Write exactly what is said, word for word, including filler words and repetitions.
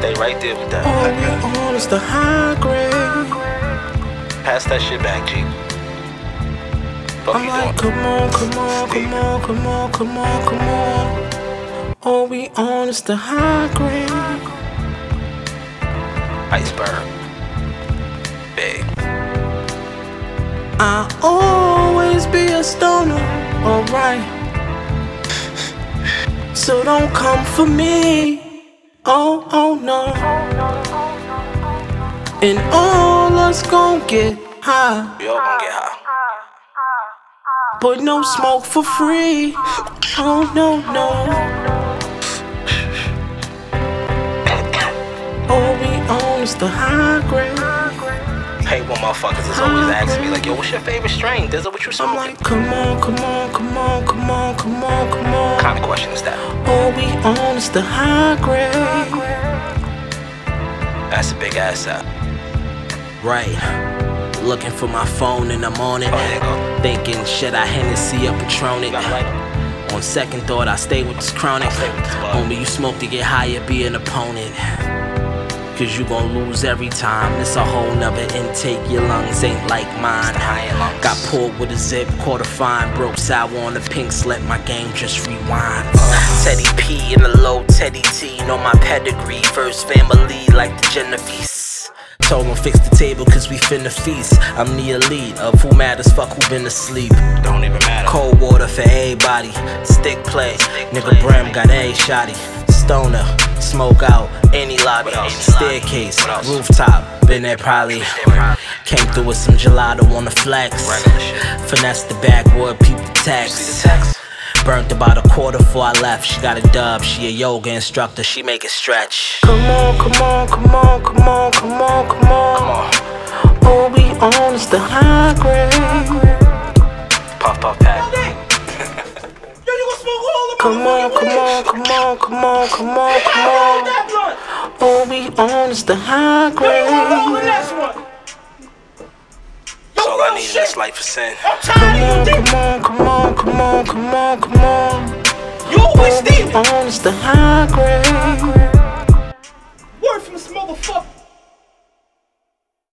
Stay right there with that. All we on is the high grade. Pass that shit back, G. Fuck I'm you like, doing? come on, come on, come on, come on, come on, come on. All we on is the high grade. Iceberg. Big. I'll always be a stoner, alright. So don't come for me. Oh, oh no. And all us gon' get high. We all gonna get high. But no smoke for free. Oh no, no. All we on is the high grade. Hey, one motherfuckers is always asking me like, yo, what's your favorite strain? This is what you I'm smoking? like, come on, come on, come on, come on, come on, come on. What kind of question is that? All we on is the high grade. That's a big ass out. Right. Looking for my phone and I'm on it. Oh, there you go. Thinking, should I Hennessy up Patronic? You got light? On second thought, I stay with this chronic. I'll stay with this bud. Homie, you smoke to get higher, be an opponent. Cause you gon' lose every time. It's a whole nother intake. Your lungs ain't like mine. High lungs. Got pulled with a zip, caught a fine. Broke sour on the pink slip. My game just rewinds. Teddy P in the low Teddy T. Know my pedigree. First family like the Genovese. Told him fix the table cause we finna feast. I'm the elite of who matters, fuck who been asleep. Don't even matter. Cold water for everybody. Stick play. Nigga Bram got a shotty. Stoner. Smoke out. Any lobby. Staircase. Rooftop. Been there probably. Came through with some gelato on the flex. Finesse the backwood. People text. Burnt about a quarter before I left. She got a dub, she a yoga instructor, she make it stretch. Come on, come on, come on, come on, come on, come on. All we on is the high grade. Puff, puff, pack. Come on, come on, come on, come on, come on, come on. All we on is the high grade. That's all I need in this life is sin. Come on, come on, come on, come on, come on, come on. You always All we on is the high grade.